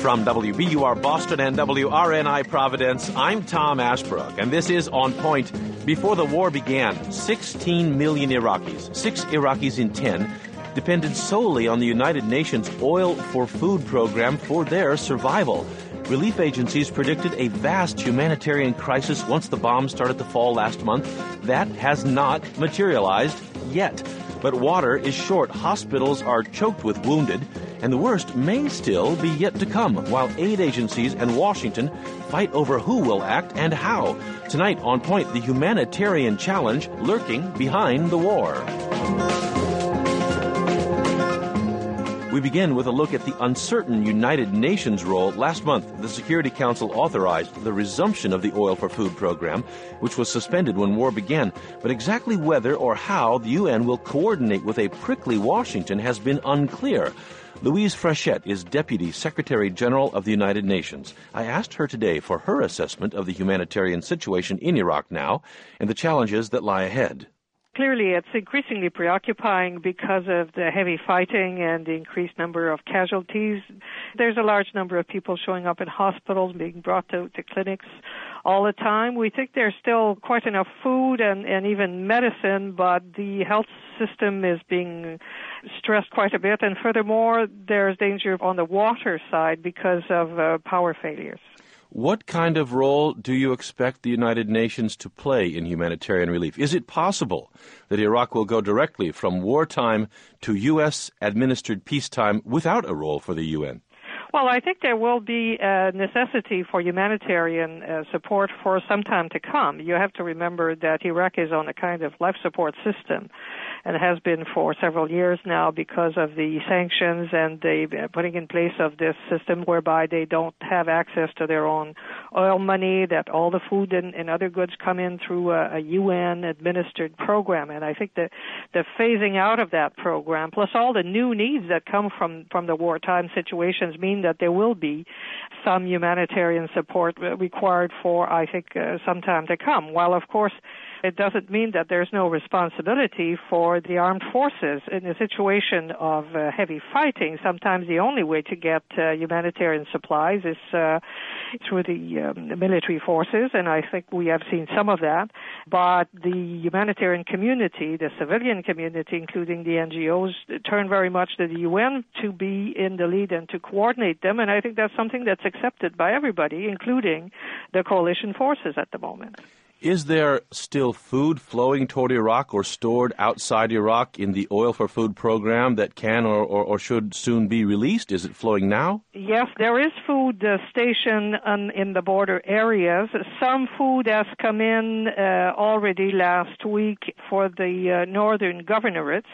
From WBUR Boston and WRNI Providence, I'm Tom Ashbrook, and this is On Point. Before the war began, 16 million Iraqis, 6 Iraqis in 10, depended solely on the United Nations Oil for Food program for their survival. Relief agencies predicted a vast humanitarian crisis once the bombs started to fall last month. That has not materialized yet. But water is short, hospitals are choked with wounded, and the worst may still be yet to come, while aid agencies and Washington fight over who will act and how. Tonight, On Point, the humanitarian challenge lurking behind the war. We begin with a look at the uncertain United Nations role. Last month, the Security Council authorized the resumption of the Oil for Food program, which was suspended when war began. But exactly whether or how the UN will coordinate with a prickly Washington has been unclear. Louise Frechette is Deputy Secretary General of the United Nations. I asked her today for her assessment of the humanitarian situation in Iraq now and the challenges that lie ahead. Clearly, it's increasingly preoccupying because of the heavy fighting and the increased number of casualties. There's a large number of people showing up in hospitals, being brought to clinics all the time. We think there's still quite enough food and even medicine, but the health system is being stressed quite a bit. And furthermore, there's danger on the water side because of power failures. What kind of role do you expect the United Nations to play in humanitarian relief? Is it possible that Iraq will go directly from wartime to U.S.-administered peacetime without a role for the UN? Well, I think there will be a necessity for humanitarian support for some time to come. You have to remember that Iraq is on a kind of life support system and has been for several years now because of the sanctions and the putting in place of this system whereby they don't have access to their own oil money, that all the food and other goods come in through a UN-administered program. And I think that the phasing out of that program, plus all the new needs that come from the wartime situations, mean that there will be some humanitarian support required for, I think, some time to come. While, of course, it doesn't mean that there's no responsibility for the armed forces. In a situation of heavy fighting, sometimes the only way to get humanitarian supplies is through the military forces, and I think we have seen some of that. But the humanitarian community, the civilian community, including the NGOs, turn very much to the UN to be in the lead and to coordinate them, and I think that's something that's accepted by everybody, including the coalition forces at the moment. Is there still food flowing toward Iraq or stored outside Iraq in the Oil for Food program that can or should soon be released? Is it flowing now? Yes, there is food stationed in the border areas. Some food has come in already last week for the northern governorates.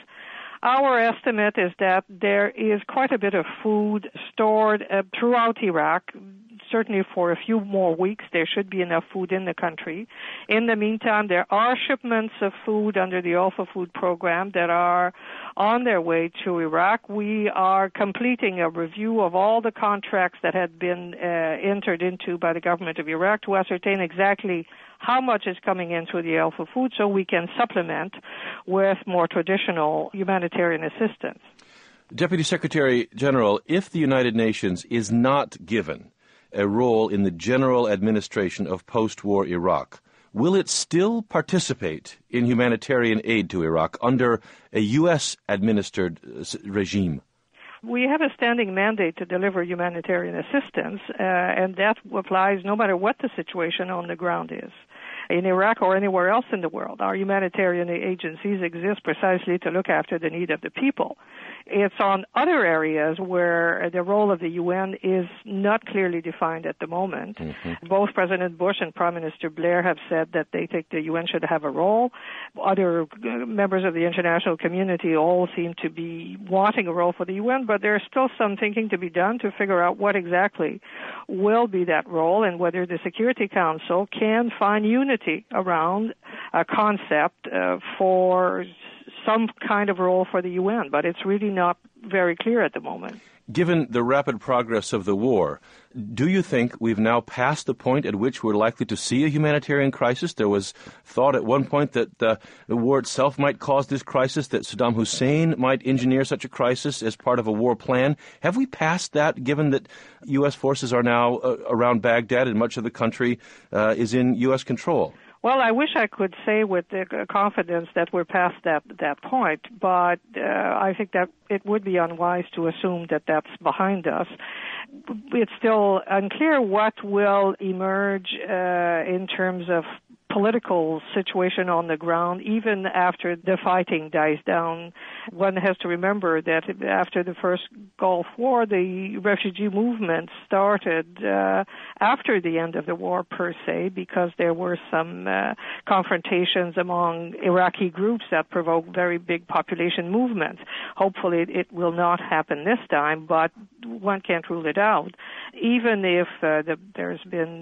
Our estimate is that there is quite a bit of food stored throughout Iraq. Certainly for a few more weeks, there should be enough food in the country. In the meantime, there are shipments of food under the Oil for Food program that are on their way to Iraq. We are completing a review of all the contracts that had been entered into by the government of Iraq to ascertain exactly how much is coming in through the Oil for Food so we can supplement with more traditional humanitarian assistance. Deputy Secretary General, if the United Nations is not given a role in the general administration of post-war Iraq, will it still participate in humanitarian aid to Iraq under a U.S.-administered regime? We have a standing mandate to deliver humanitarian assistance, and that applies no matter what the situation on the ground is. In Iraq or anywhere else in the world, our humanitarian agencies exist precisely to look after the need of the people. It's on other areas where the role of the UN is not clearly defined at the moment. Mm-hmm. Both President Bush and Prime Minister Blair have said that they think the UN should have a role. Other members of the international community all seem to be wanting a role for the UN, but there's still some thinking to be done to figure out what exactly will be that role and whether the Security Council can find unity around a concept for some kind of role for the UN, but it's really not very clear at the moment. Given the rapid progress of the war, do you think we've now passed the point at which we're likely to see a humanitarian crisis? There was thought at one point that the war itself might cause this crisis, that Saddam Hussein might engineer such a crisis as part of a war plan. Have we passed that, given that U.S. forces are now around Baghdad and much of the country is in U.S. control? Well, I wish I could say with confidence that we're past that point, but I think that it would be unwise to assume that that's behind us. It's still unclear what will emerge in terms of political situation on the ground, even after the fighting dies down. One has to remember that after the first Gulf War, the refugee movement started after the end of the war, per se, because there were some confrontations among Iraqi groups that provoked very big population movements. Hopefully it will not happen this time, but one can't rule it out. Even if there's been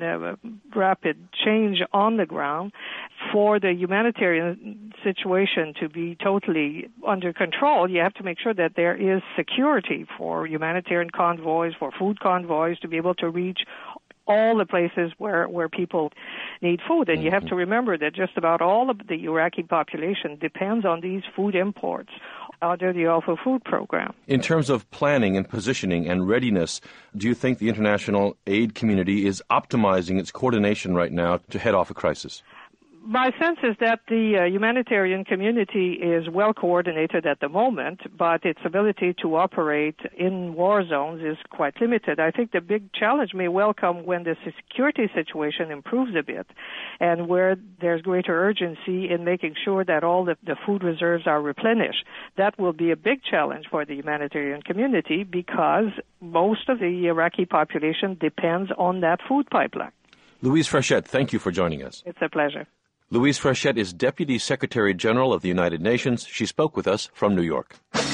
rapid change on the ground, for the humanitarian situation to be totally under control, you have to make sure that there is security for humanitarian convoys, for food convoys, to be able to reach all the places where people need food. And you have to remember that just about all of the Iraqi population depends on these food imports under the Alpha Food Program. In terms of planning and positioning and readiness, do you think the international aid community is optimizing its coordination right now to head off a crisis? My sense is that the humanitarian community is well coordinated at the moment, but its ability to operate in war zones is quite limited. I think the big challenge may well come when the security situation improves a bit and where there's greater urgency in making sure that all the food reserves are replenished. That will be a big challenge for the humanitarian community because most of the Iraqi population depends on that food pipeline. Louise Frechette, thank you for joining us. It's a pleasure. Louise Frechette is Deputy Secretary General of the United Nations. She spoke with us from New York.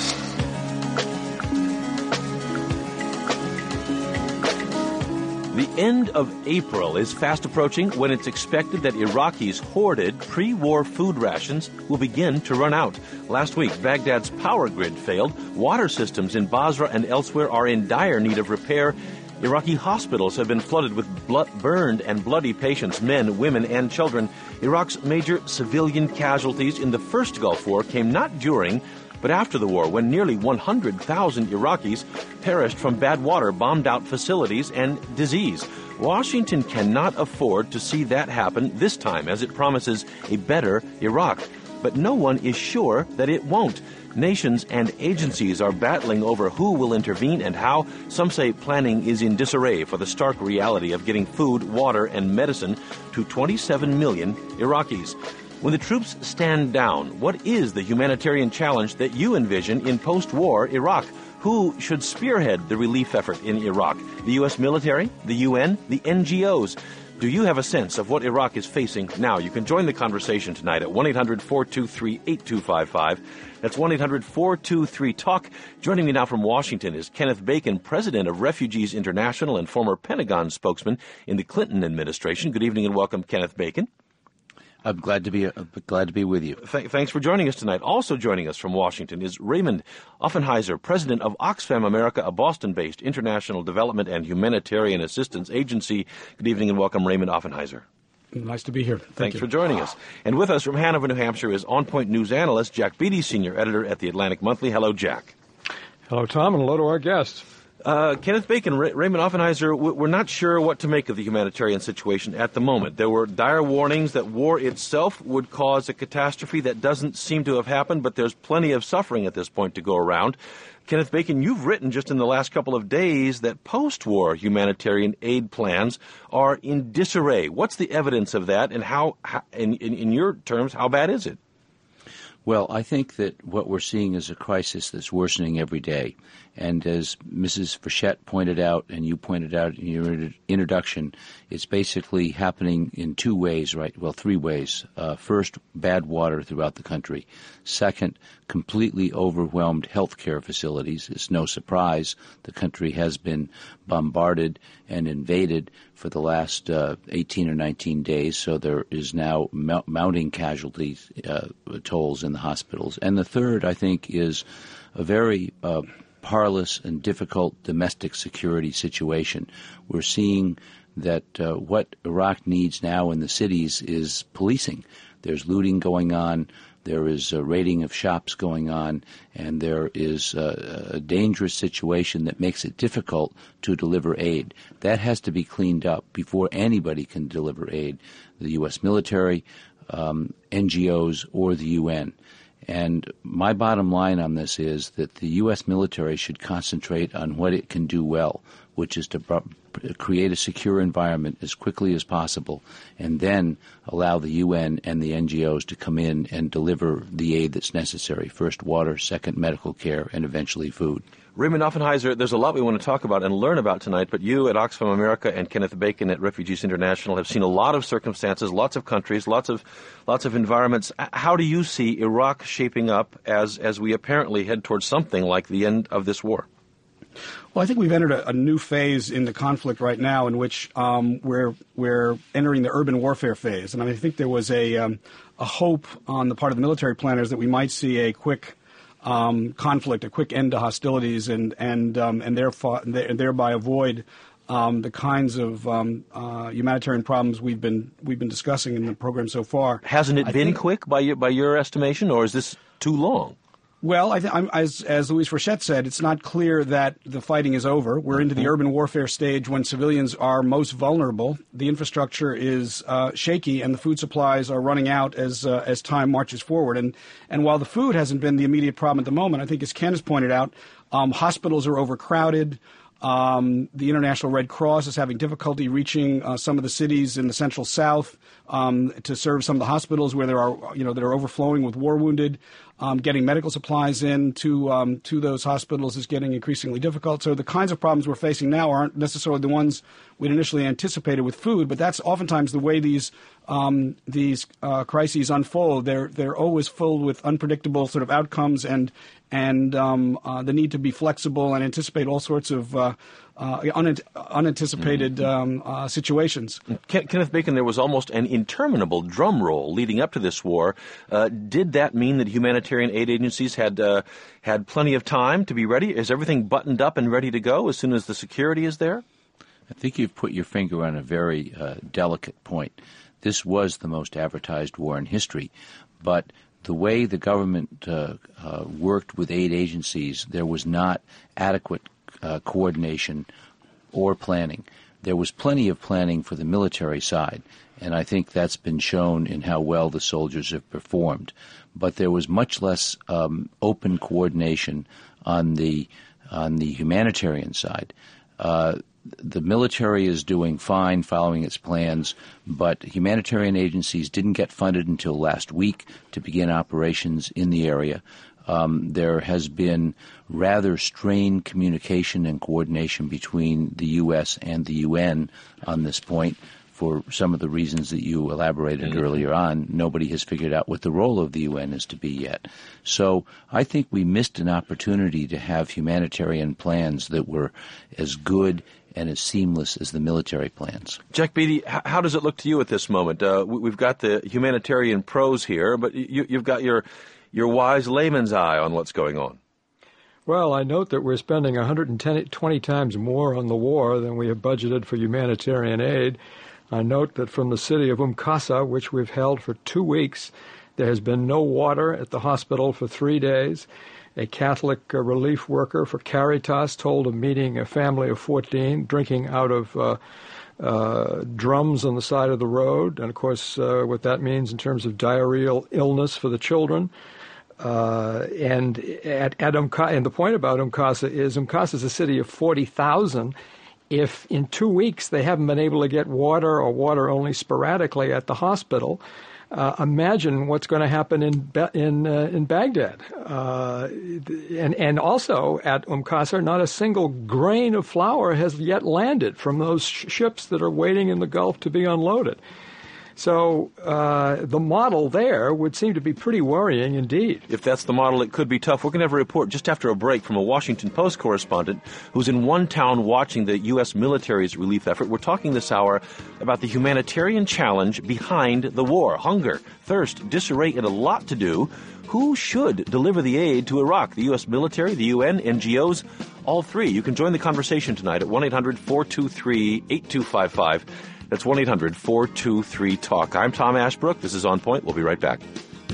The end of April is fast approaching when it's expected that Iraqis' hoarded pre-war food rations will begin to run out. Last week, Baghdad's power grid failed. Water systems in Basra and elsewhere are in dire need of repair. Iraqi hospitals have been flooded with burned and bloody patients, men, women, and children. Iraq's major civilian casualties in the first Gulf War came not during, but after the war, when nearly 100,000 Iraqis perished from bad water, bombed-out facilities, and disease. Washington cannot afford to see that happen this time, as it promises a better Iraq. But no one is sure that it won't. Nations and agencies are battling over who will intervene and how. Some say planning is in disarray for the stark reality of getting food, water, and medicine to 27 million Iraqis. When the troops stand down, what is the humanitarian challenge that you envision in post-war Iraq? Who should spearhead the relief effort in Iraq? The U.S. military? The UN? The NGOs? Do you have a sense of what Iraq is facing now? You can join the conversation tonight at 1-800-423-8255. That's 1-800-423-TALK. Joining me now from Washington is Kenneth Bacon, president of Refugees International and former Pentagon spokesman in the Clinton administration. Good evening and welcome, Kenneth Bacon. I'm glad to be with you. Thanks for joining us tonight. Also joining us from Washington is Raymond Offenheiser, president of Oxfam America, a Boston-based international development and humanitarian assistance agency. Good evening and welcome, Raymond Offenheiser. Nice to be here. Thanks for joining us. And with us from Hanover, New Hampshire is On Point News analyst Jack Beatty, senior editor at the Atlantic Monthly. Hello, Jack. Hello, Tom, and hello to our guests. Kenneth Bacon, Raymond Offenheiser, we're not sure what to make of the humanitarian situation at the moment. There were dire warnings that war itself would cause a catastrophe that doesn't seem to have happened, but there's plenty of suffering at this point to go around. Kenneth Bacon, you've written just in the last couple of days that post-war humanitarian aid plans are in disarray. What's the evidence of that, and how in your terms, how bad is it? Well, I think that what we're seeing is a crisis that's worsening every day. And as Mrs. Frechette pointed out, and you pointed out in your introduction, it's basically happening in two ways, right? Well, three ways. First, bad water throughout the country. Second, completely overwhelmed healthcare facilities. It's no surprise the country has been bombarded and invaded for the last 18 or 19 days, so there is now mounting casualties, tolls in the hospitals. And the third, I think, is a very parlous and difficult domestic security situation. We're seeing that what Iraq needs now in the cities is policing. There's looting going on. There is a raiding of shops going on, and there is a dangerous situation that makes it difficult to deliver aid. That has to be cleaned up before anybody can deliver aid, the U.S. military, NGOs, or the UN. And my bottom line on this is that the U.S. military should concentrate on what it can do well, which is to create a secure environment as quickly as possible, and then allow the UN and the NGOs to come in and deliver the aid that's necessary. First water, second medical care, and eventually food. Raymond Offenheiser, there's a lot we want to talk about and learn about tonight, but you at Oxfam America and Kenneth Bacon at Refugees International have seen a lot of circumstances, lots of countries, lots of environments. How do you see Iraq shaping up as we apparently head towards something like the end of this war? Well, I think we've entered a new phase in the conflict right now in which we're entering the urban warfare phase. And I think there was a hope on the part of the military planners that we might see a quick conflict, a quick end to hostilities, and thereby avoid the kinds of humanitarian problems we've been discussing in the program so far. Hasn't it been quick by your estimation, or is this too long? Well, as Louise Frechette said, it's not clear that the fighting is over. We're into the urban warfare stage when civilians are most vulnerable. The infrastructure is shaky, and the food supplies are running out as time marches forward. And while the food hasn't been the immediate problem at the moment, I think, as Ken has pointed out, hospitals are overcrowded. The International Red Cross is having difficulty reaching some of the cities in the Central South to serve some of the hospitals where that are overflowing with war wounded. Getting medical supplies in to those hospitals is getting increasingly difficult. So the kinds of problems we're facing now aren't necessarily the ones we'd initially anticipated with food, but that's oftentimes the way these crises unfold. They're always filled with unpredictable sort of outcomes and the need to be flexible and anticipate all sorts of unanticipated situations. Kenneth Bacon, there was almost an interminable drum roll leading up to this war. Did that mean that humanitarian aid agencies had plenty of time to be ready? Is everything buttoned up and ready to go as soon as the security is there? I think you've put your finger on a very delicate point. This was the most advertised war in history, but the way the government worked with aid agencies, there was not adequate coordination or planning. There was plenty of planning for the military side, and I think that's been shown in how well the soldiers have performed. But there was much less open coordination on the humanitarian side. The military is doing fine, following its plans, but humanitarian agencies didn't get funded until last week to begin operations in the area. There has been rather strained communication and coordination between the U.S. and the UN on this point for some of the reasons that you elaborated earlier on. Nobody has figured out what the role of the UN is to be yet. So I think we missed an opportunity to have humanitarian plans that were as good and as seamless as the military plans. Jack Beatty, how does it look to you at this moment? We've got the humanitarian pros here, but you've got your wise layman's eye on what's going on. Well, I note that we're spending 120 times more on the war than we have budgeted for humanitarian aid. I note that from the city of Qasr, which we've held for 2 weeks, there has been no water at the hospital for 3 days. A Catholic relief worker for Caritas told a family of 14 drinking out of drums on the side of the road, and of course what that means in terms of diarrheal illness for the children. And the point about Qasr is a city of 40,000. If in 2 weeks they haven't been able to get water or water only sporadically at the hospital, imagine what's going to happen in Baghdad. And also at Qasr, not a single grain of flour has yet landed from those ships that are waiting in the Gulf to be unloaded. So the model there would seem to be pretty worrying indeed. If that's the model, it could be tough. We're going to have a report just after a break from a Washington Post correspondent who's in one town watching the U.S. military's relief effort. We're talking this hour about the humanitarian challenge behind the war. Hunger, thirst, disarray, and a lot to do. Who should deliver the aid to Iraq? The U.S. military, the UN, NGOs, all three. You can join the conversation tonight at 1-800-423-8255. That's 1-800-423-TALK. I'm Tom Ashbrook. This is On Point. We'll be right back.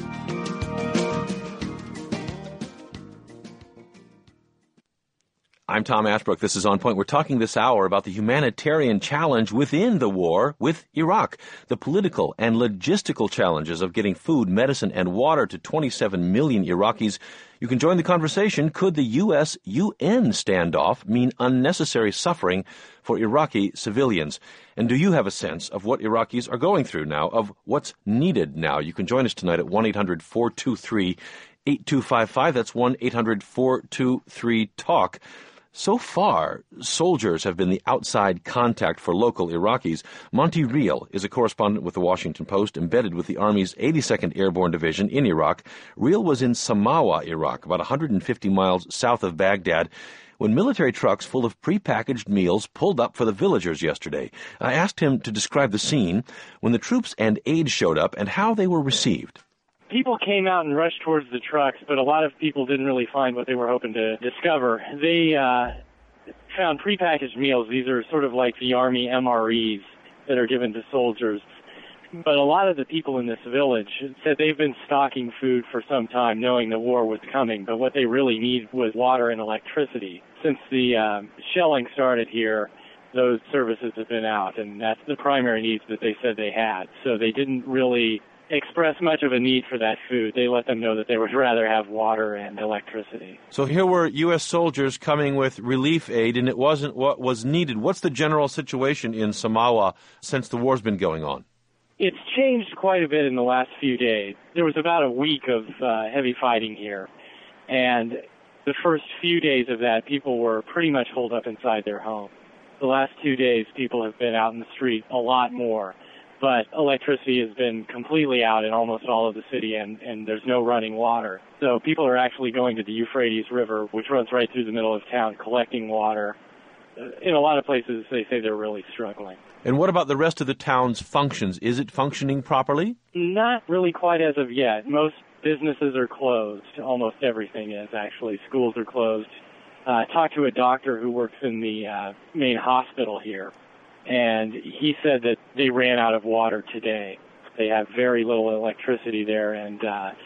I'm Tom Ashbrook. This is On Point. We're talking this hour about the humanitarian challenge within the war with Iraq, the political and logistical challenges of getting food, medicine, and water to 27 million Iraqis. You can join the conversation. Could the U.S.-UN standoff mean unnecessary suffering for Iraqi civilians? And do you have a sense of what Iraqis are going through now, of what's needed now? You can join us tonight at 1-800-423-8255. That's 1-800-423-TALK. So far, soldiers have been the outside contact for local Iraqis. Monty Reel is a correspondent with the Washington Post, embedded with the Army's 82nd Airborne Division in Iraq. Reel was in Samawa, Iraq, about 150 miles south of Baghdad, when military trucks full of prepackaged meals pulled up for the villagers yesterday. I asked him to describe the scene when the troops and aid showed up and how they were received. People came out and rushed towards the trucks, but a lot of people didn't really find what they were hoping to discover. They found prepackaged meals. These are sort of like the Army MREs that are given to soldiers. But a lot of the people in this village said they've been stocking food for some time, knowing the war was coming, but what they really need was water and electricity. Since the shelling started here, those services have been out, and that's the primary needs that they said they had. So they didn't really express much of a need for that food. They let them know that they would rather have water and electricity. So here were U.S. soldiers coming with relief aid, and it wasn't what was needed. What's the general situation in Samawa since the war's been going on? It's changed quite a bit in the last few days. There was about a week of heavy fighting here, and the first few days of that, people were pretty much holed up inside their home. The last 2 days, people have been out in the street a lot more. But electricity has been completely out in almost all of the city, and there's no running water. So people are actually going to the Euphrates River, which runs right through the middle of town, collecting water. In a lot of places, they say they're really struggling. And what about the rest of the town's functions? Is it functioning properly? Not really quite as of yet. Most businesses are closed. Almost everything is, actually. Schools are closed. I talked to a doctor who works in the main hospital here, and he said that they ran out of water today. They have very little electricity there, and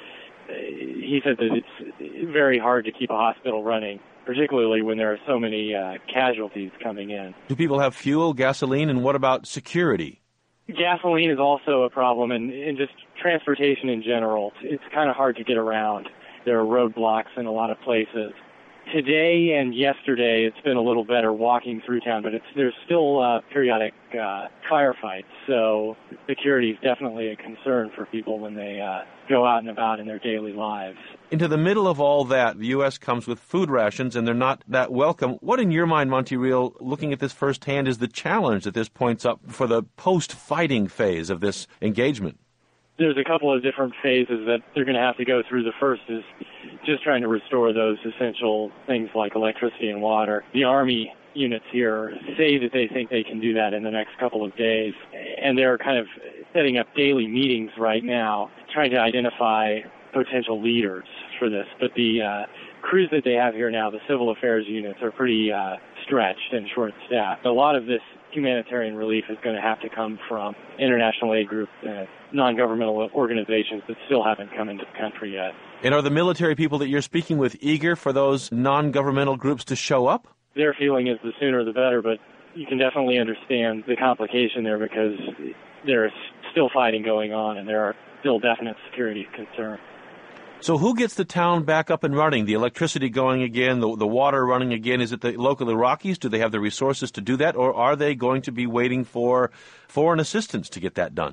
he said that it's very hard to keep a hospital running, particularly when there are so many casualties coming in. Do people have fuel, gasoline, and what about security? Gasoline is also a problem, and just transportation in general. It's kind of hard to get around. There are roadblocks in a lot of places. Today and yesterday, it's been a little better walking through town, but there's still periodic firefights, so security is definitely a concern for people when they go out and about in their daily lives. Into the middle of all that, the U.S. comes with food rations, and they're not that welcome. What, in your mind, Monty Reel, looking at this firsthand, is the challenge that this points up for the post-fighting phase of this engagement? There's a couple of different phases that they're going to have to go through. The first is just trying to restore those essential things like electricity and water. The Army units here say that they think they can do that in the next couple of days, and they're kind of setting up daily meetings right now, trying to identify potential leaders for this. But the crews that they have here now, the civil affairs units, are pretty stretched and short-staffed. A lot of this humanitarian relief is going to have to come from international aid groups and non-governmental organizations that still haven't come into the country yet. And are the military people that you're speaking with eager for those non-governmental groups to show up? Their feeling is the sooner the better, but you can definitely understand the complication there because there's still fighting going on and there are still definite security concerns. So who gets the town back up and running, the electricity going again, the water running again? Is it the local Iraqis? Do they have the resources to do that? Or are they going to be waiting for foreign assistance to get that done?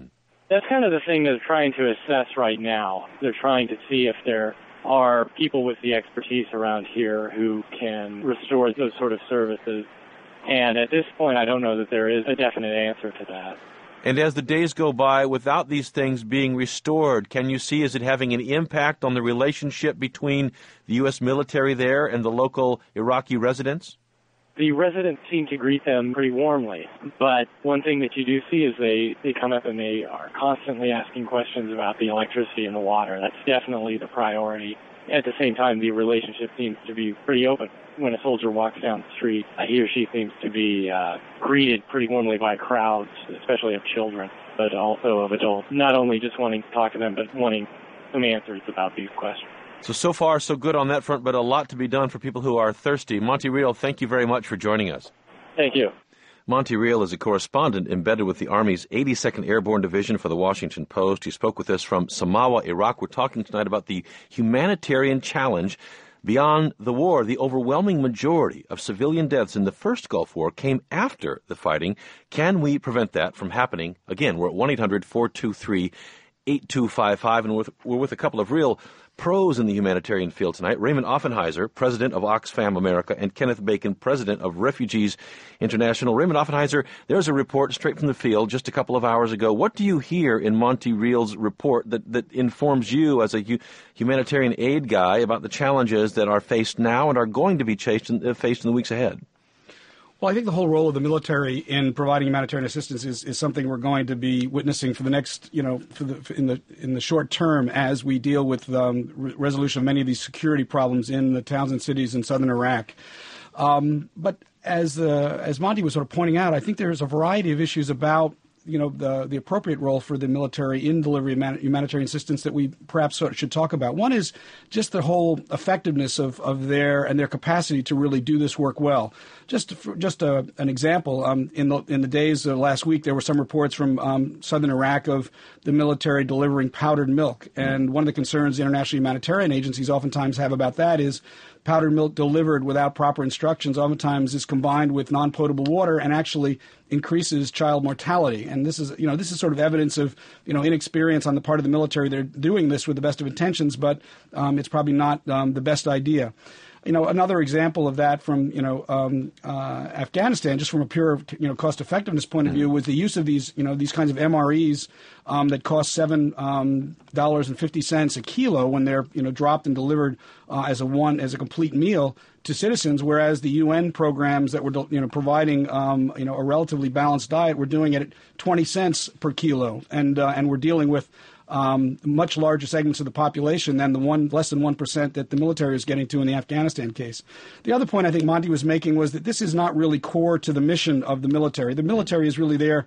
That's kind of the thing they're trying to assess right now. They're trying to see if there are people with the expertise around here who can restore those sort of services. And at this point, I don't know that there is a definite answer to that. And as the days go by, without these things being restored, can you see, is it having an impact on the relationship between the U.S. military there and the local Iraqi residents? The residents seem to greet them pretty warmly. But one thing that you do see is they come up and they are constantly asking questions about the electricity and the water. That's definitely the priority. At the same time, the relationship seems to be pretty open. When a soldier walks down the street, he or she seems to be greeted pretty warmly by crowds, especially of children, but also of adults, not only just wanting to talk to them, but wanting some answers about these questions. So far, so good on that front, but a lot to be done for people who are thirsty. Monty Reel, thank you very much for joining us. Thank you. Monty Reel is a correspondent embedded with the Army's 82nd Airborne Division for the Washington Post. He spoke with us from Samawa, Iraq. We're talking tonight about the humanitarian challenge beyond the war. The overwhelming majority of civilian deaths in the first Gulf War came after the fighting. Can we prevent that from happening? Again, we're at 1-800-423-8255, and we're with a couple of real pros in the humanitarian field tonight. Raymond Offenheiser, president of Oxfam America, and Kenneth Bacon, president of Refugees International. Raymond Offenheiser, there's a report straight from the field just a couple of hours ago. What do you hear in Monty Reel's report that informs you as a humanitarian aid guy about the challenges that are faced now and are going to be faced in the weeks ahead? Well, I think the whole role of the military in providing humanitarian assistance is something we're going to be witnessing for the next, in the short term as we deal with resolution of many of these security problems in the towns and cities in southern Iraq. But as Monty was sort of pointing out, I think there's a variety of issues about the appropriate role for the military in delivery of humanitarian assistance that we perhaps should talk about. One is just the whole effectiveness of their capacity to really do this work well. Just an example, in the days last week, there were some reports from southern Iraq of the military delivering powdered milk. And one of the concerns the international humanitarian agencies oftentimes have about that is powdered milk delivered without proper instructions oftentimes is combined with non-potable water and actually increases child mortality. And this is sort of evidence of, inexperience on the part of the military. They're doing this with the best of intentions, but it's probably not the best idea. Another example of that from, Afghanistan, just from a pure, cost effectiveness point of view, was the use of these kinds of MREs that cost $7.50 a kilo when they're, dropped and delivered as a complete meal to citizens, whereas the UN programs that were, providing, a relatively balanced diet were doing it at 20 cents per kilo, and we're dealing with much larger segments of the population than the less than 1% that the military is getting to in the Afghanistan case. The other point I think Monty was making was that this is not really core to the mission of the military. The military is really there,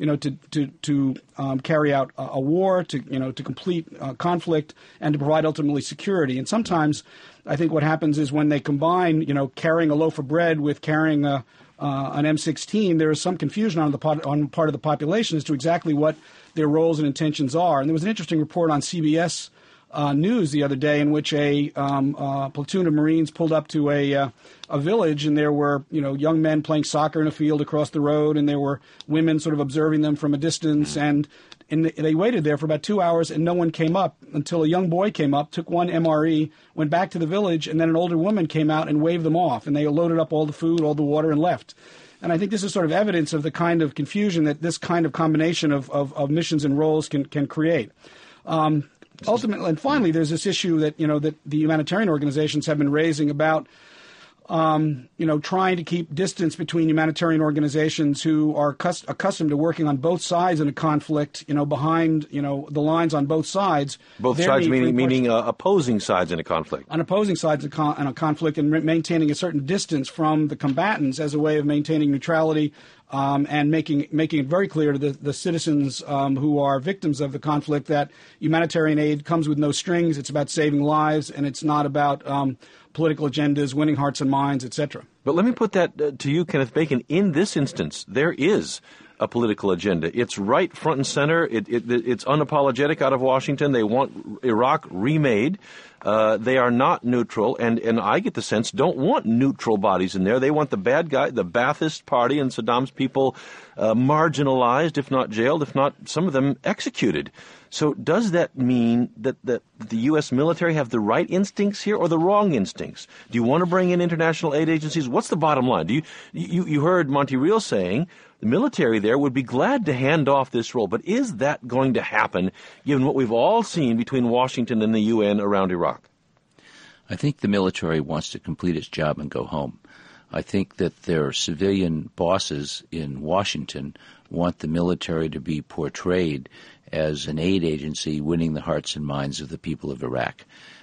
to carry out a war, to complete conflict, and to provide ultimately security. And sometimes I think what happens is when they combine, carrying a loaf of bread with carrying an M16, there is some confusion on part of the population as to exactly what their roles and intentions are. And there was an interesting report on CBS News the other day in which a platoon of Marines pulled up to a village, and there were young men playing soccer in a field across the road, and there were women sort of observing them from a distance, and they waited there for about 2 hours, and no one came up until a young boy came up, took one MRE, went back to the village, and then an older woman came out and waved them off, and they loaded up all the food, all the water, and left. And I think this is sort of evidence of the kind of confusion that this kind of combination of missions and roles can create. Ultimately, and finally, there's this issue that that the humanitarian organizations have been raising about trying to keep distance between humanitarian organizations who are accustomed to working on both sides in a conflict, behind, the lines on both sides. Both sides meaning opposing sides in a conflict. On opposing sides in a conflict, and maintaining a certain distance from the combatants as a way of maintaining neutrality, and making it very clear to the citizens who are victims of the conflict that humanitarian aid comes with no strings. It's about saving lives, and it's not about political agendas, winning hearts and minds, etc. But let me put that to you, Kenneth Bacon. In this instance, there is a political agenda. It's right front and center. It's unapologetic out of Washington. They want Iraq remade. They are not neutral, and I get the sense don't want neutral bodies in there. They want the bad guy, the Ba'athist Party, and Saddam's people marginalized, if not jailed, if not some of them executed. So does that mean that the U.S. military have the right instincts here or the wrong instincts? Do you want to bring in international aid agencies? What's the bottom line? You heard Monty Reel saying the military there would be glad to hand off this role, but is that going to happen given what we've all seen between Washington and the UN around Iraq? I think the military wants to complete its job and go home. I think that their civilian bosses in Washington want the military to be portrayed as an aid agency winning the hearts and minds of the people of Iraq.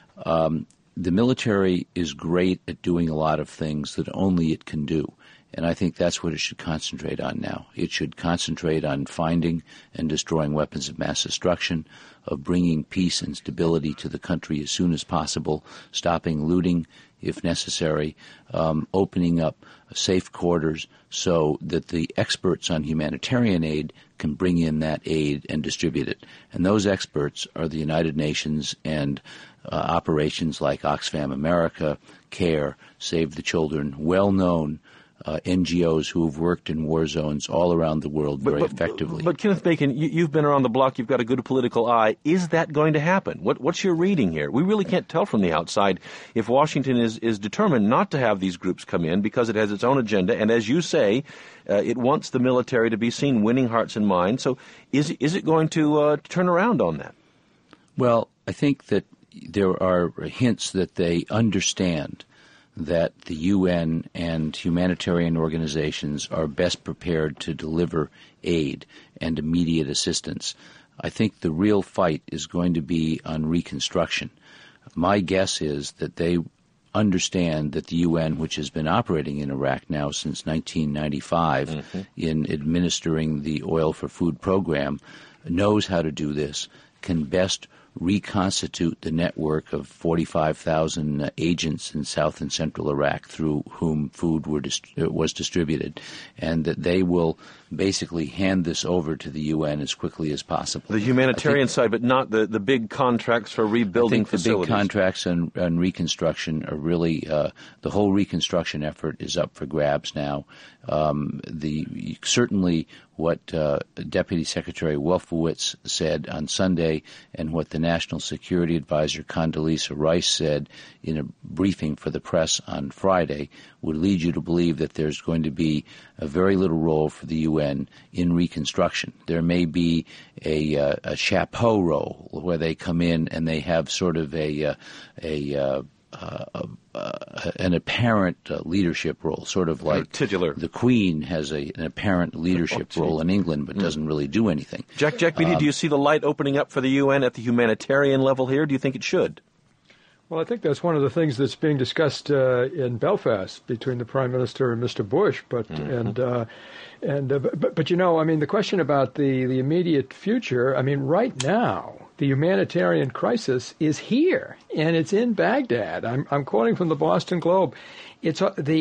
The military is great at doing a lot of things that only it can do, and I think that's what it should concentrate on now. It should concentrate on finding and destroying weapons of mass destruction, of bringing peace and stability to the country as soon as possible, stopping looting if necessary, opening up safe quarters so that the experts on humanitarian aid can bring in that aid and distribute it. And those experts are the United Nations and operations like Oxfam America, CARE, Save the Children, well-known NGOs who have worked in war zones all around the world very effectively. But Kenneth Bacon, you've been around the block. You've got a good political eye. Is that going to happen? What's your reading here? We really can't tell from the outside if Washington is determined not to have these groups come in because it has its own agenda. And as you say, it wants the military to be seen winning hearts and minds. So is it going to turn around on that? Well, I think that there are hints that they understand that the UN and humanitarian organizations are best prepared to deliver aid and immediate assistance. I think the real fight is going to be on reconstruction. My guess is that they understand that the UN, which has been operating in Iraq now since 1995 in administering the Oil for Food program, knows how to do this, can best reconstitute the network of 45,000 agents in South and Central Iraq through whom food was distributed, and that they will basically hand this over to the UN as quickly as possible. The humanitarian side, but not the big contracts for rebuilding facilities. The big contracts and reconstruction are really, the whole reconstruction effort is up for grabs now. Certainly what Deputy Secretary Wolfowitz said on Sunday and what the National Security Advisor Condoleezza Rice said in a briefing for the press on Friday would lead you to believe that there's going to be a very little role for the UN in reconstruction. There may be a chapeau role where they come in and they have sort of an apparent leadership role, sort of like titular. The Queen has an apparent leadership role in England but doesn't really do anything. Jack Beatty, do you see the light opening up for the UN at the humanitarian level here? Do you think it should? Well, I think that's one of the things that's being discussed in Belfast between the Prime Minister and Mr. Bush. But you know, I mean, the question about the immediate future. I mean, right now the humanitarian crisis is here and it's in Baghdad. I'm quoting from the Boston Globe. It's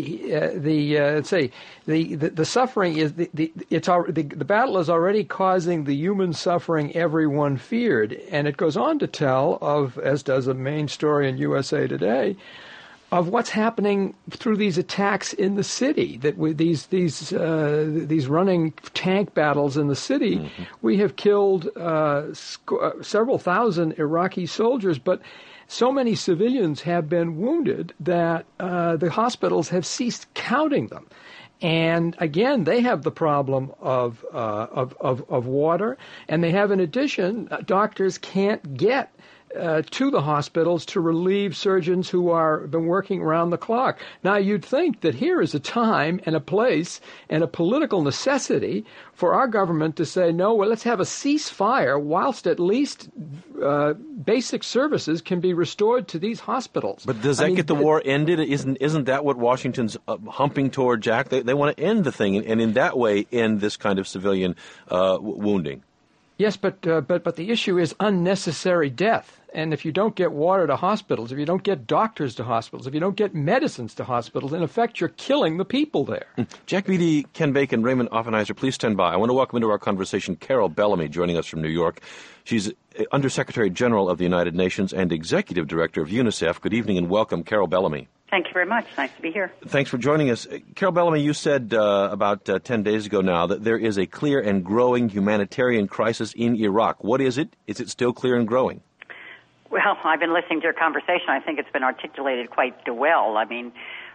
the suffering is the battle is already causing the human suffering everyone feared, and it goes on to tell of, as does a main story in USA Today, of what's happening through these attacks in the city. That with these running tank battles in the city, we have killed several thousand Iraqi soldiers, but so many civilians have been wounded that the hospitals have ceased counting them. And again, they have the problem of water, and they have, in addition, doctors can't get to the hospitals to relieve surgeons who are been working around the clock. Now, you'd think that here is a time and a place and a political necessity for our government to say, no, well, let's have a ceasefire whilst at least basic services can be restored to these hospitals. But does that get the war ended? Isn't that what Washington's humping toward, Jack? They want to end the thing and in that way end this kind of civilian wounding. Yes, but the issue is unnecessary death. And if you don't get water to hospitals, if you don't get doctors to hospitals, if you don't get medicines to hospitals, in effect, you're killing the people there. Jack Beatty, Ken Bacon, Raymond Offenheiser, please stand by. I want to welcome into our conversation Carol Bellamy, joining us from New York. She's Undersecretary General of the United Nations and Executive Director of UNICEF. Good evening and welcome, Carol Bellamy. Thank you very much. Nice to be here. Thanks for joining us. Carol Bellamy, you said about 10 days ago now that there is a clear and growing humanitarian crisis in Iraq. What is it? Is it still clear and growing? Well, I've been listening to your conversation. I think it's been articulated quite well. I mean,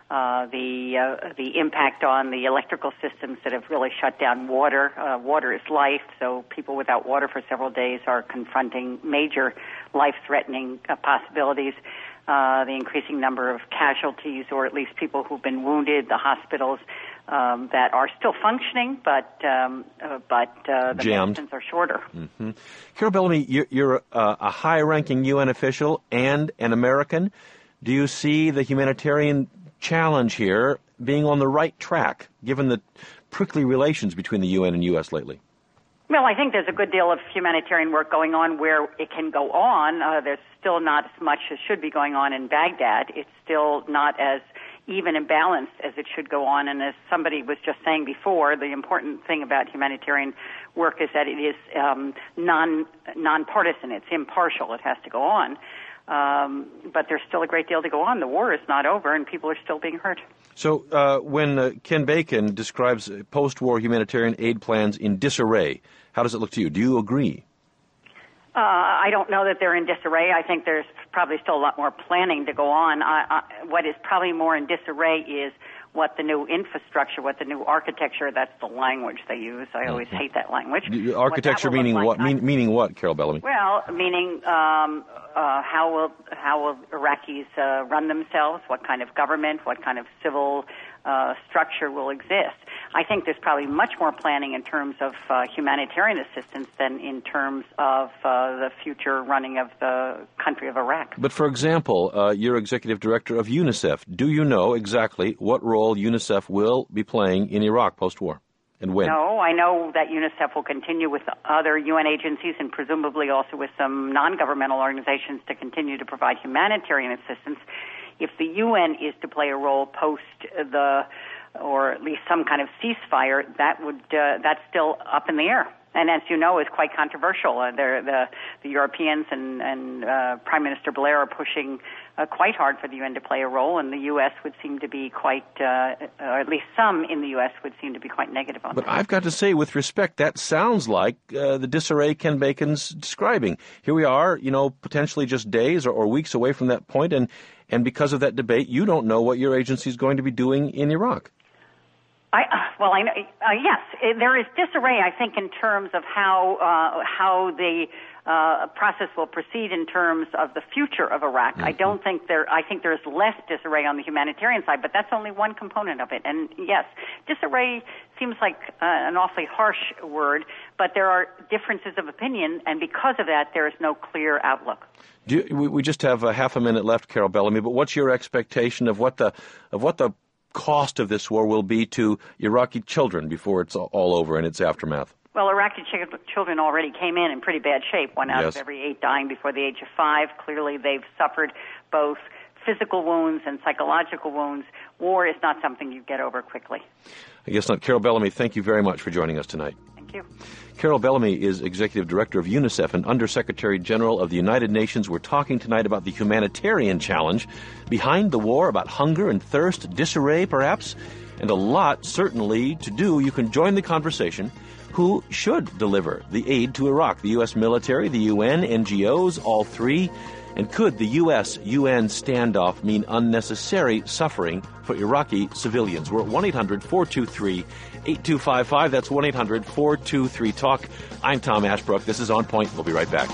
the impact on the electrical systems that have really shut down water. Water is life, so people without water for several days are confronting major life-threatening possibilities. The increasing number of casualties, or at least people who've been wounded, the hospitals that are still functioning, but the medicines are shorter. Mm-hmm. Carol Bellamy, you're a high-ranking UN official and an American. Do you see the humanitarian challenge here being on the right track, given the prickly relations between the UN and U.S. lately? Well, I think there's a good deal of humanitarian work going on where it can go on. There's still not as much as should be going on in Baghdad. It's still not as even and balanced as it should go on. And as somebody was just saying before, the important thing about humanitarian work is that it is nonpartisan. It's impartial. It has to go on. But there's still a great deal to go on. The war is not over, and people are still being hurt. So when Ken Bacon describes post-war humanitarian aid plans in disarray, how does it look to you? Do you agree? I don't know that they're in disarray. I think there's probably still a lot more planning to go on. What is probably more in disarray is what the new infrastructure, what the new architecture, that's the language they use. I always hate that language. Architecture meaning what? Meaning what, Carol Bellamy? Well, meaning how will Iraqis run themselves, what kind of government, what kind of civil structure will exist. I think there's probably much more planning in terms of humanitarian assistance than in terms of the future running of the country of Iraq. But for example, you're executive director of UNICEF. Do you know exactly what role UNICEF will be playing in Iraq post-war? And when? No, I know that UNICEF will continue with other UN agencies and presumably also with some non-governmental organizations to continue to provide humanitarian assistance. If the UN is to play a role post or at least some kind of ceasefire, that's still up in the air. And as you know, is quite controversial. The Europeans and Prime Minister Blair are pushing quite hard for the UN to play a role, and the U.S. would seem to be quite, or at least some in the U.S. would seem to be quite negative on that. But I've got to say, with respect, that sounds like the disarray Ken Bacon's describing. Here we are, potentially just days or weeks away from that point, and because of that debate, you don't know what your agency is going to be doing in Iraq. I know. Yes, there is disarray, I think, in terms of how the process will proceed in terms of the future of Iraq. Mm-hmm. I think there's less disarray on the humanitarian side, but that's only one component of it. And yes, disarray seems like an awfully harsh word, but there are differences of opinion, and because of that, there is no clear outlook. We just have half a minute left, Carol Bellamy, but what's your expectation of what the cost of this war will be to Iraqi children before it's all over in its aftermath? Well, Iraqi children already came in pretty bad shape. 1 out of every 8 dying before the age of 5. Clearly, they've suffered both physical wounds and psychological wounds. War is not something you get over quickly. I guess not. Carol Bellamy, thank you very much for joining us tonight. Thank you. Carol Bellamy is Executive Director of UNICEF and Undersecretary General of the United Nations. We're talking tonight about the humanitarian challenge behind the war, about hunger and thirst, disarray perhaps, and a lot certainly to do. You can join the conversation. Who should deliver the aid to Iraq? The U.S. military, the UN, NGOs, all three? And could the U.S.-UN standoff mean unnecessary suffering for Iraqi civilians? We're at 1-800-423-8255. That's 1-800-423-TALK. I'm Tom Ashbrook. This is On Point. We'll be right back.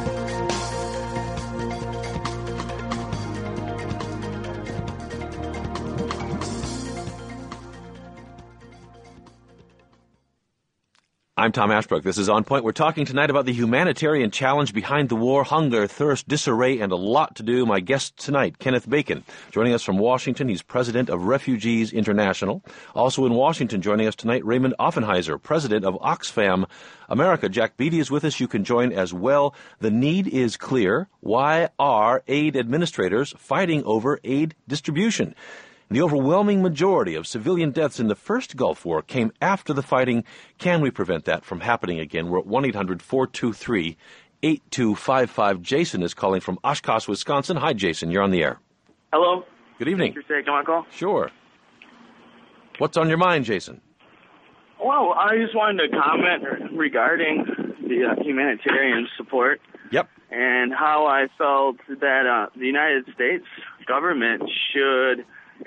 I'm Tom Ashbrook. This is On Point. We're talking tonight about the humanitarian challenge behind the war, hunger, thirst, disarray, and a lot to do. My guest tonight, Kenneth Bacon, joining us from Washington. He's president of Refugees International. Also in Washington, joining us tonight, Raymond Offenheiser, president of Oxfam America. Jack Beatty is with us. You can join as well. The need is clear. Why are aid administrators fighting over aid distribution? The overwhelming majority of civilian deaths in the first Gulf War came after the fighting. Can we prevent that from happening again? We're at 8255. Jason is calling from Oshkosh, Wisconsin. Hi, Jason. You're on the air. Hello. Good evening. Thanks for taking my call. Sure. What's on your mind, Jason? Well, I just wanted to comment regarding the humanitarian support. Yep. And how I felt that the United States government should,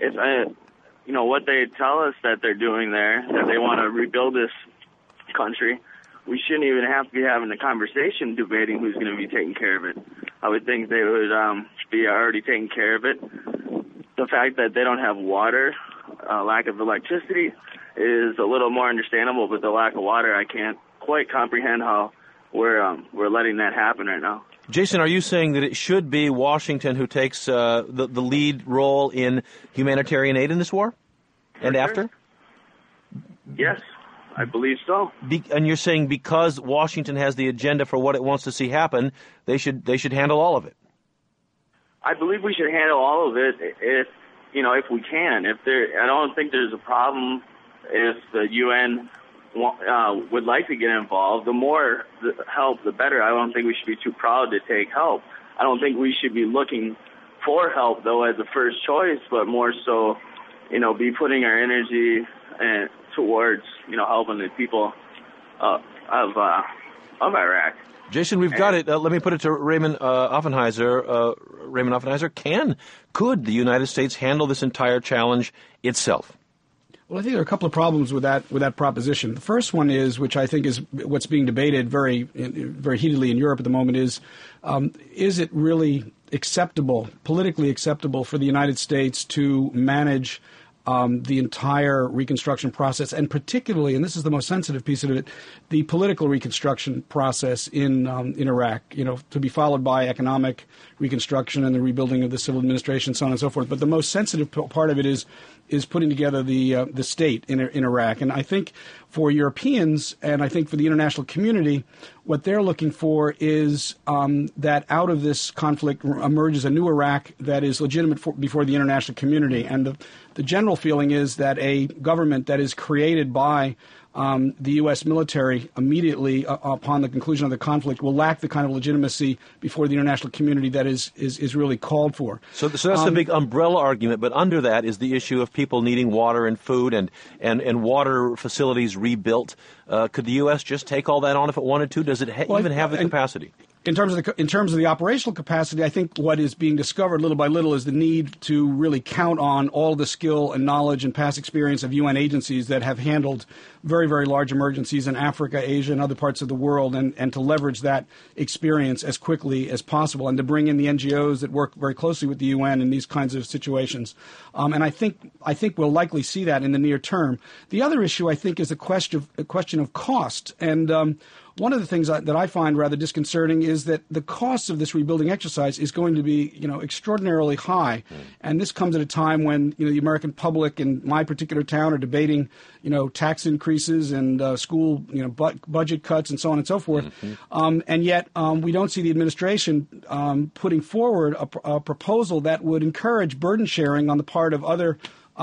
what they tell us that they're doing there, that they want to rebuild this country, we shouldn't even have to be having a conversation debating who's going to be taking care of it. I would think they would be already taking care of it. The fact that they don't have water, lack of electricity, is a little more understandable, but the lack of water, I can't quite comprehend how we're letting that happen right now. Jason, are you saying that it should be Washington who takes the lead role in humanitarian aid in this war and after? Yes, I believe so. And you're saying because Washington has the agenda for what it wants to see happen, they should handle all of it? I believe we should handle all of it if we can. I don't think there's a problem if the UN would like to get involved. The more help, the better. I don't think we should be too proud to take help. I don't think we should be looking for help, though, as a first choice, but more so, be putting our energy towards, helping the people of Iraq. Jason, we've got it. Let me put it to Raymond Offenheiser. Raymond Offenheiser, could the United States handle this entire challenge itself? Well, I think there are a couple of problems with that proposition. The first one is, which I think is what's being debated very heatedly in Europe at the moment, is it really politically acceptable for the United States to manage the entire reconstruction process, and particularly, and this is the most sensitive piece of it, the political reconstruction process in Iraq, to be followed by economic reconstruction and the rebuilding of the civil administration, so on and so forth. But the most sensitive part of it is putting together the state in Iraq. And I think for Europeans, and I think for the international community, what they're looking for is that out of this conflict emerges a new Iraq that is legitimate before the international community. And the general feeling is that a government that is created by the U.S. military immediately upon the conclusion of the conflict will lack the kind of legitimacy before the international community that is really called for. So that's the big umbrella argument, but under that is the issue of people needing water and food and water facilities rebuilt. Could the U.S. just take all that on if it wanted to? Does it even have the capacity? In terms of the operational capacity, I think what is being discovered little by little is the need to really count on all the skill and knowledge and past experience of UN agencies that have handled very, very large emergencies in Africa, Asia, and other parts of the world, and to leverage that experience as quickly as possible, and to bring in the NGOs that work very closely with the UN in these kinds of situations. And I think we'll likely see that in the near term. The other issue, I think, is a question of cost. And one of the things that I find rather disconcerting is that the cost of this rebuilding exercise is going to be, extraordinarily high. And this comes at a time when, the American public in my particular town are debating, tax increases and school, budget cuts and so on and so forth. Mm-hmm. And yet we don't see the administration putting forward a proposal that would encourage burden sharing on the part of other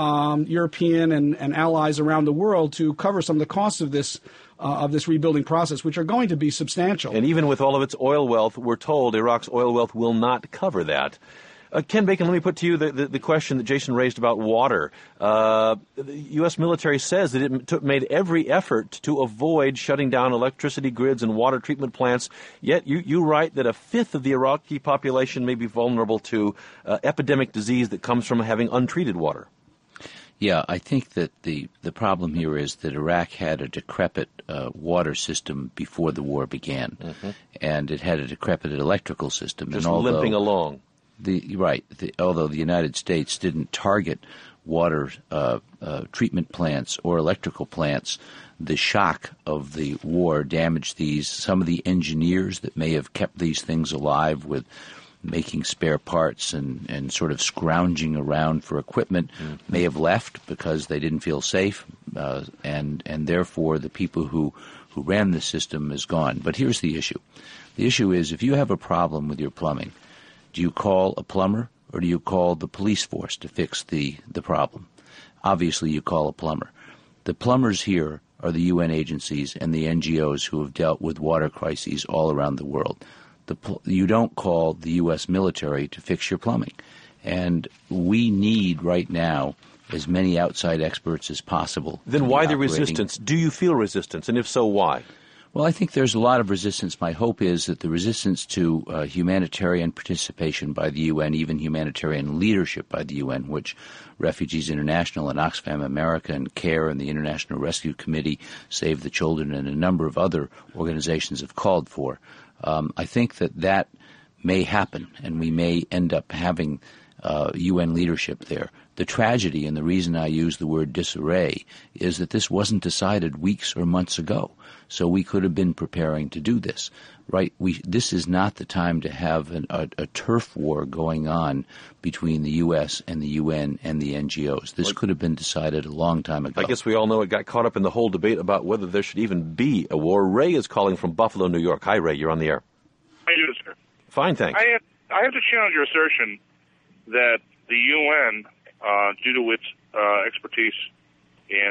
European and allies around the world to cover some of the costs of this rebuilding process, which are going to be substantial. And even with all of its oil wealth, we're told Iraq's oil wealth will not cover that. Ken Bacon, let me put to you the question that Jason raised about water. The U.S. military says that it made every effort to avoid shutting down electricity grids and water treatment plants, yet you write that a fifth of the Iraqi population may be vulnerable to epidemic disease that comes from having untreated water. Yeah, I think that the problem here is that Iraq had a decrepit water system before the war began, mm-hmm. and it had a decrepit electrical system. Just limping along. Although the United States didn't target water treatment plants or electrical plants, the shock of the war damaged some of the engineers that may have kept these things alive with making spare parts and sort of scrounging around for equipment, mm-hmm. may have left because they didn't feel safe, and therefore the people who ran the system is gone. But here's the issue. The issue is, if you have a problem with your plumbing, do you call a plumber or do you call the police force to fix the problem? Obviously you call a plumber. The plumbers here are the UN agencies and the NGOs who have dealt with water crises all around the world. You don't call the U.S. military to fix your plumbing. And we need right now as many outside experts as possible. Then why the resistance? Do you feel resistance? And if so, why? Well, I think there's a lot of resistance. My hope is that the resistance to humanitarian participation by the UN, even humanitarian leadership by the UN, which Refugees International and Oxfam America and CARE and the International Rescue Committee, Save the Children, and a number of other organizations have called for. I think that may happen, and we may end up having UN leadership there. The tragedy, and the reason I use the word disarray, is that this wasn't decided weeks or months ago. So we could have been preparing to do this, right? This is not the time to have a turf war going on between the U.S. and the UN and the NGOs. This could have been decided a long time ago. I guess we all know it got caught up in the whole debate about whether there should even be a war. Ray is calling from Buffalo, New York. Hi, Ray. You're on the air. How you doing, sir? Fine, thanks. I have to challenge your assertion that the UN, due to its expertise in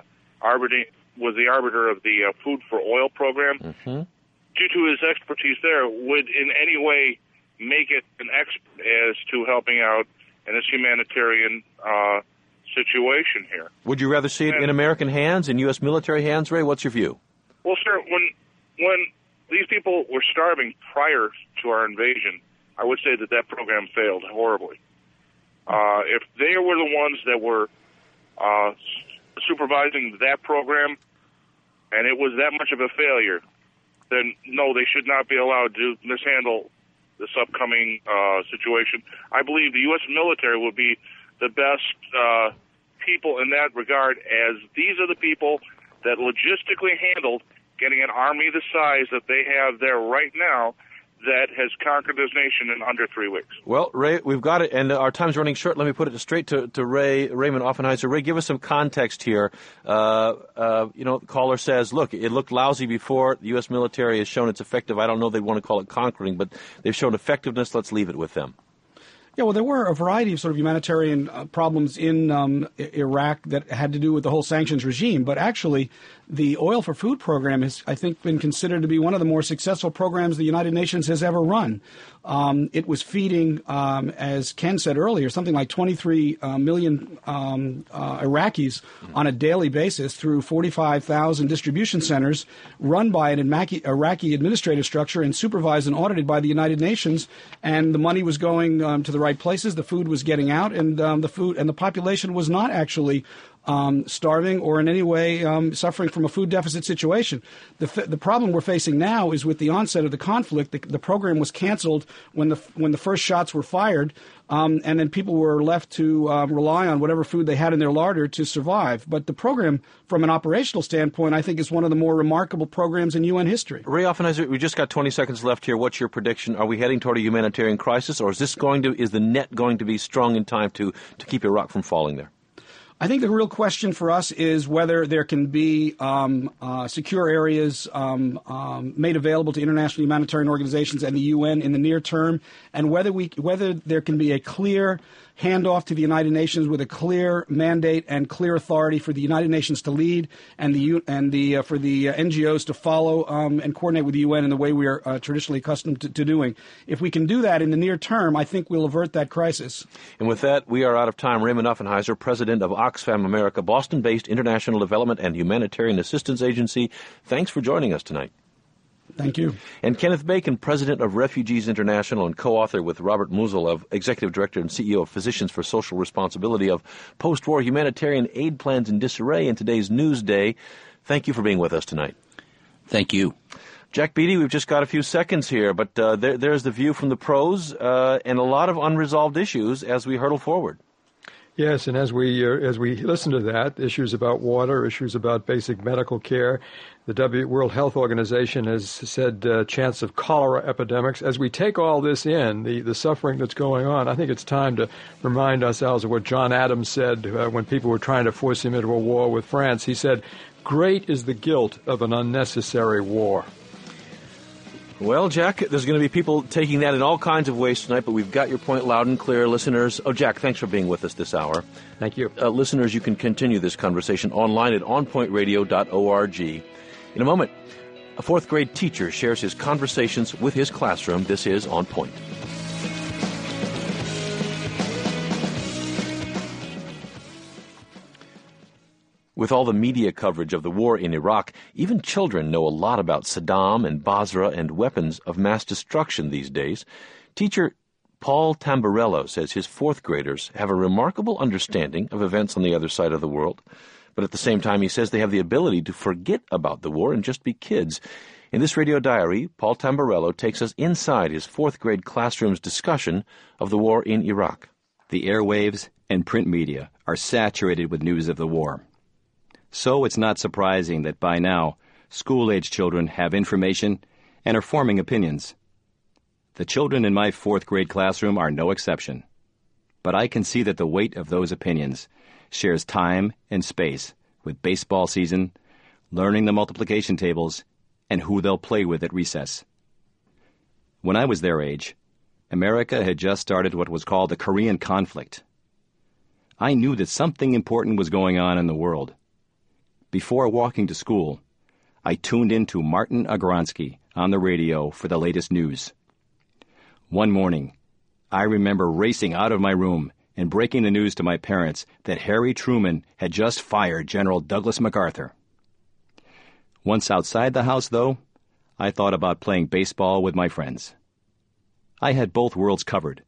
was the arbiter of the Food for Oil program. Mm-hmm. Due to his expertise there, would in any way make it an expert as to helping out in this humanitarian situation here. Would you rather see it in American hands, in U.S. military hands, Ray? What's your view? Well, sir, when these people were starving prior to our invasion, I would say that program failed horribly. If they were the ones that were supervising that program, and it was that much of a failure, then no, they should not be allowed to mishandle this upcoming situation. I believe the U.S. military would be the best people in that regard, as these are the people that logistically handled getting an army the size that they have there right now that has conquered this nation in under 3 weeks. Well, Ray, we've got it, and our time's running short. Let me put it straight to Raymond Offenheiser. Ray, give us some context here. The caller says, look, it looked lousy before. The U.S. military has shown it's effective. I don't know they want to call it conquering, but they've shown effectiveness. Let's leave it with them. Yeah, well, there were a variety of sort of humanitarian problems in Iraq that had to do with the whole sanctions regime. But actually, the Oil for Food program has, I think, been considered to be one of the more successful programs the United Nations has ever run. It was feeding, as Ken said earlier, something like 23 million Iraqis on a daily basis through 45,000 distribution centers run by an Iraqi administrative structure and supervised and audited by the United Nations. And the money was going to the right places. The food was getting out, and the population was not actually starving or in any way suffering from a food deficit situation. The problem we're facing now is with the onset of the conflict. The program was canceled when the first shots were fired, and then people were left to rely on whatever food they had in their larder to survive. But the program, from an operational standpoint, I think is one of the more remarkable programs in UN history. Ray Offenheiser, we just got 20 seconds left here. What's your prediction? Are we heading toward a humanitarian crisis, or is the net going to be strong in time to keep Iraq from falling there? I think the real question for us is whether there can be secure areas made available to international humanitarian organizations and the UN in the near term, and whether there can be a clear handoff to the United Nations with a clear mandate and clear authority for the United Nations to lead and for the NGOs to follow and coordinate with the UN in the way we are traditionally accustomed to doing. If we can do that in the near term, I think we'll avert that crisis. And with that, we are out of time. Raymond Offenheiser, president of Oxfam America, Boston-based International Development and Humanitarian Assistance Agency. Thanks for joining us tonight. Thank you. And Kenneth Bacon, president of Refugees International and co-author with Robert Musil, of executive director and CEO of Physicians for Social Responsibility, of Post-War Humanitarian Aid Plans in Disarray in today's Newsday. Thank you for being with us tonight. Thank you. Jack Beatty, we've just got a few seconds here, but there's the view from the pros and a lot of unresolved issues as we hurdle forward. Yes, and as we listen to that, issues about water, issues about basic medical care, the World Health Organization has said chance of cholera epidemics. As we take all this in, the suffering that's going on, I think it's time to remind ourselves of what John Adams said when people were trying to force him into a war with France. He said, "Great is the guilt of an unnecessary war." Well, Jack, there's going to be people taking that in all kinds of ways tonight, but we've got your point loud and clear. Listeners, Jack, thanks for being with us this hour. Thank you. Listeners, you can continue this conversation online at onpointradio.org. In a moment, a fourth grade teacher shares his conversations with his classroom. This is On Point. With all the media coverage of the war in Iraq, even children know a lot about Saddam and Basra and weapons of mass destruction these days. Teacher Paul Tamburello says his fourth graders have a remarkable understanding of events on the other side of the world. But at the same time, he says they have the ability to forget about the war and just be kids. In this radio diary, Paul Tamburello takes us inside his fourth grade classroom's discussion of the war in Iraq. The airwaves and print media are saturated with news of the war. So it's not surprising that by now, school-age children have information and are forming opinions. The children in my fourth grade classroom are no exception. But I can see that the weight of those opinions shares time and space with baseball season, learning the multiplication tables, and who they'll play with at recess. When I was their age, America had just started what was called the Korean conflict. I knew that something important was going on in the world. Before walking to school, I tuned into Martin Agronsky on the radio for the latest news. One morning, I remember racing out of my room and breaking the news to my parents that Harry Truman had just fired General Douglas MacArthur. Once outside the house, though, I thought about playing baseball with my friends. I had both worlds covered.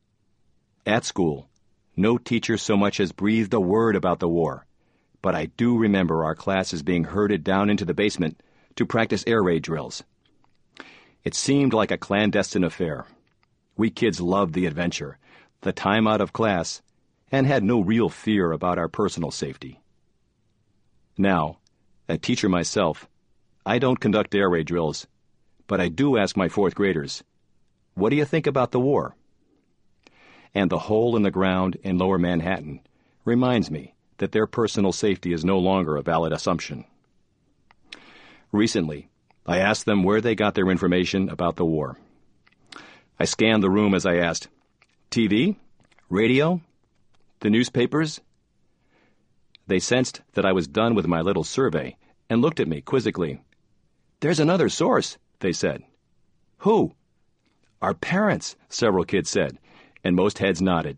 At school, no teacher so much as breathed a word about the war, but I do remember our classes being herded down into the basement to practice air raid drills. It seemed like a clandestine affair. We kids loved the adventure, the time out of class, and had no real fear about our personal safety. Now, a teacher myself, I don't conduct air raid drills, but I do ask my fourth graders, "What do you think about the war?" And the hole in the ground in Lower Manhattan reminds me that their personal safety is no longer a valid assumption. Recently, I asked them where they got their information about the war. I scanned the room as I asked, "TV? Radio? The newspapers?" They sensed that I was done with my little survey and looked at me quizzically. "There's another source," they said. "Who?" "Our parents," several kids said, and most heads nodded.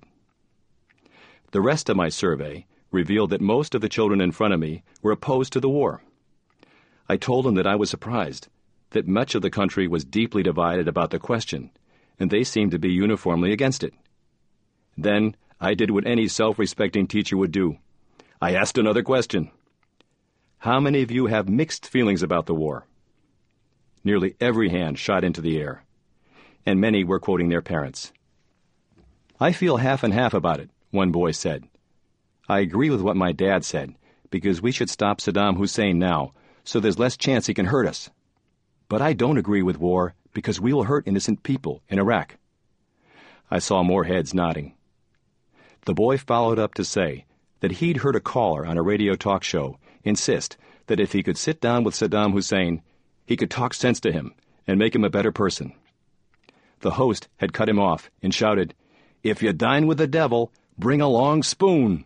The rest of my survey revealed that most of the children in front of me were opposed to the war. I told them that I was surprised, that much of the country was deeply divided about the question, and they seemed to be uniformly against it. Then I did what any self-respecting teacher would do. I asked another question. "How many of you have mixed feelings about the war?" Nearly every hand shot into the air, and many were quoting their parents. "I feel half and half about it," one boy said. "I agree with what my dad said, because we should stop Saddam Hussein now, so there's less chance he can hurt us. But I don't agree with war, because we will hurt innocent people in Iraq." I saw more heads nodding. The boy followed up to say that he'd heard a caller on a radio talk show insist that if he could sit down with Saddam Hussein, he could talk sense to him and make him a better person. The host had cut him off and shouted, "If you dine with the devil, bring a long spoon."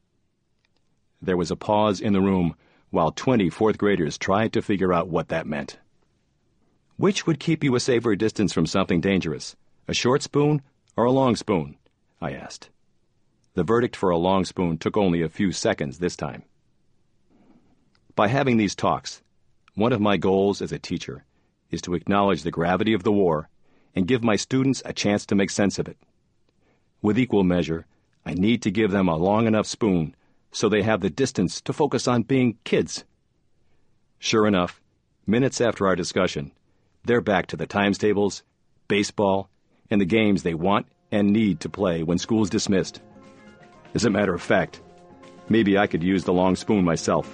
There was a pause in the room while 20 fourth graders tried to figure out what that meant. "Which would keep you a safer distance from something dangerous, a short spoon or a long spoon?" I asked. The verdict for a long spoon took only a few seconds this time. By having these talks, one of my goals as a teacher is to acknowledge the gravity of the war and give my students a chance to make sense of it. With equal measure, I need to give them a long enough spoon so they have the distance to focus on being kids. Sure enough, minutes after our discussion, they're back to the times tables, baseball, and the games they want and need to play when school's dismissed. As a matter of fact, maybe I could use the long spoon myself.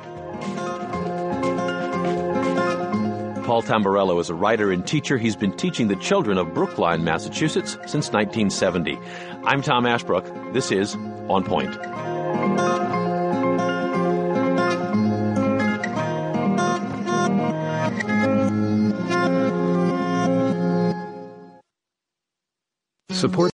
Paul Tamburello is a writer and teacher. He's been teaching the children of Brookline, Massachusetts since 1970. I'm Tom Ashbrook. This is On Point. Support